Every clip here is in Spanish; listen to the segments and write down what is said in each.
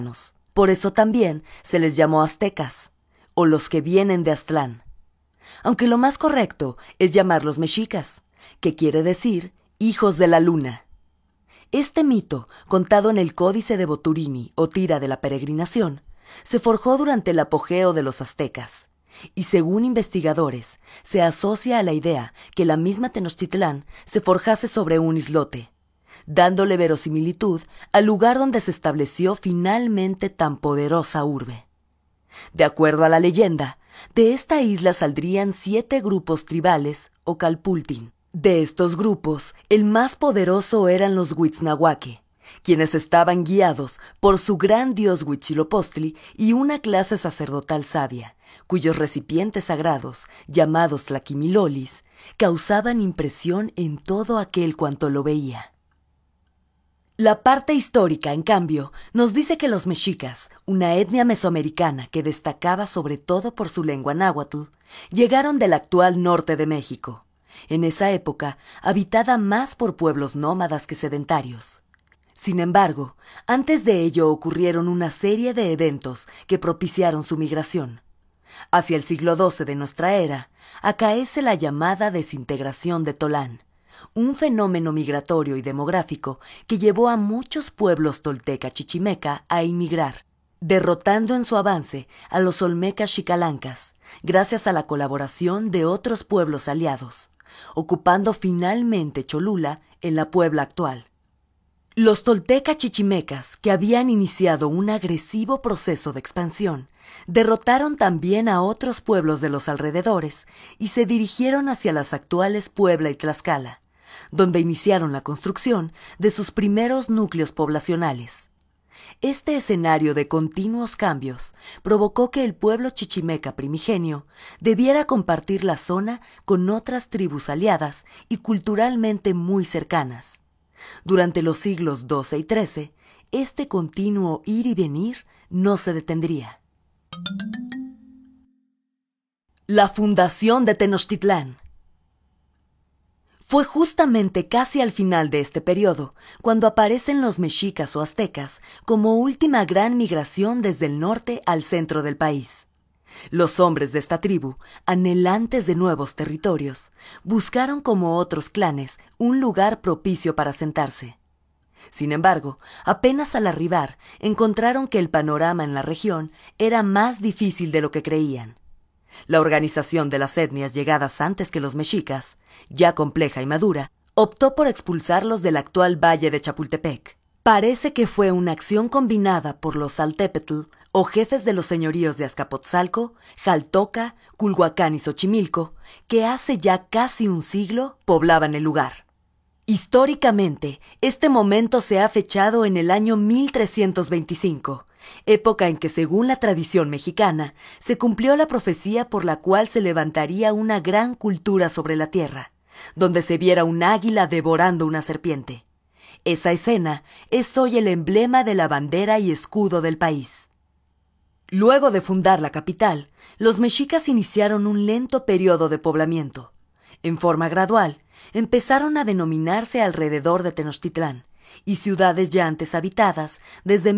Por eso también se les llamó aztecas, o los que vienen de Aztlán. Aunque lo más correcto es llamarlos mexicas, que quiere decir hijos de la luna. Este mito, contado en el Códice de Boturini o Tira de la Peregrinación, se forjó durante el apogeo de los aztecas, y según investigadores, se asocia a la idea que la misma Tenochtitlán se forjase sobre un islote, dándole verosimilitud al lugar donde se estableció finalmente tan poderosa urbe. De acuerdo a la leyenda, de esta isla saldrían 7 grupos tribales o calpultin. De estos grupos, el más poderoso eran los Huitznahuaque, quienes estaban guiados por su gran dios Huitzilopochtli y una clase sacerdotal sabia, cuyos recipientes sagrados, llamados tlaquimilolis, causaban impresión en todo aquel cuanto lo veía. La parte histórica, en cambio, nos dice que los mexicas, una etnia mesoamericana que destacaba sobre todo por su lengua náhuatl, llegaron del actual norte de México, en esa época habitada más por pueblos nómadas que sedentarios. Sin embargo, antes de ello ocurrieron una serie de eventos que propiciaron su migración. Hacia el siglo XII de nuestra era, acaece la llamada desintegración de Tolán, un fenómeno migratorio y demográfico que llevó a muchos pueblos tolteca chichimeca a emigrar, derrotando en su avance a los olmecas xicalancas, gracias a la colaboración de otros pueblos aliados, ocupando finalmente Cholula en la Puebla actual. Los tolteca chichimecas, que habían iniciado un agresivo proceso de expansión, derrotaron también a otros pueblos de los alrededores y se dirigieron hacia las actuales Puebla y Tlaxcala, donde iniciaron la construcción de sus primeros núcleos poblacionales. Este escenario de continuos cambios provocó que el pueblo chichimeca primigenio debiera compartir la zona con otras tribus aliadas y culturalmente muy cercanas. Durante los siglos XII y XIII, este continuo ir y venir no se detendría. La fundación de Tenochtitlán. Fue justamente casi al final de este periodo cuando aparecen los mexicas o aztecas como última gran migración desde el norte al centro del país. Los hombres de esta tribu, anhelantes de nuevos territorios, buscaron como otros clanes un lugar propicio para asentarse. Sin embargo, apenas al arribar, encontraron que el panorama en la región era más difícil de lo que creían. La organización de las etnias llegadas antes que los mexicas, ya compleja y madura, optó por expulsarlos del actual valle de Chapultepec. Parece que fue una acción combinada por los Xaltépetl, o jefes de los señoríos de Azcapotzalco, Xaltoca, Culhuacán y Xochimilco, que hace ya casi un siglo poblaban el lugar. Históricamente, este momento se ha fechado en el año 1325, época en que, según la tradición mexicana, se cumplió la profecía por la cual se levantaría una gran cultura sobre la tierra, donde se viera un águila devorando una serpiente. Esa escena es hoy el emblema de la bandera y escudo del país. Luego de fundar la capital, los mexicas iniciaron un lento periodo de poblamiento. En forma gradual, empezaron a denominarse alrededor de Tenochtitlán y ciudades ya antes habitadas desde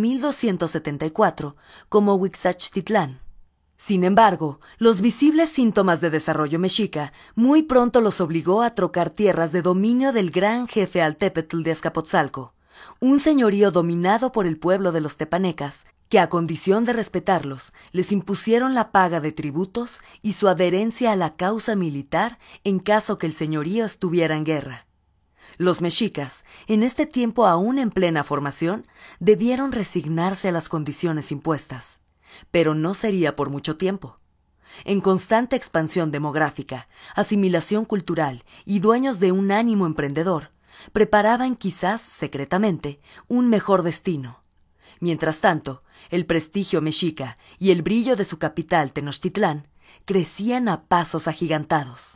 1274 como Huixachtlitlán. Sin embargo, los visibles síntomas de desarrollo mexica muy pronto los obligó a trocar tierras de dominio del gran jefe Altepetl de Azcapotzalco, un señorío dominado por el pueblo de los tepanecas, que a condición de respetarlos, les impusieron la paga de tributos y su adherencia a la causa militar en caso que el señorío estuviera en guerra. Los mexicas, en este tiempo aún en plena formación, debieron resignarse a las condiciones impuestas, pero no sería por mucho tiempo. En constante expansión demográfica, asimilación cultural y dueños de un ánimo emprendedor, preparaban quizás secretamente un mejor destino. Mientras tanto, el prestigio mexica y el brillo de su capital Tenochtitlán crecían a pasos agigantados.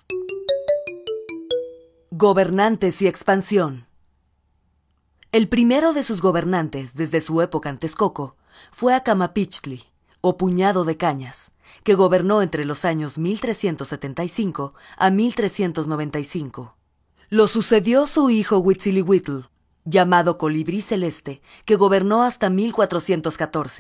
Gobernantes y expansión. El primero de sus gobernantes desde su época en Texcoco fue Acamapichtli, o Puñado de Cañas, que gobernó entre los años 1375 a 1395. Lo sucedió su hijo Huitzilihuitl, llamado Colibrí Celeste, que gobernó hasta 1414.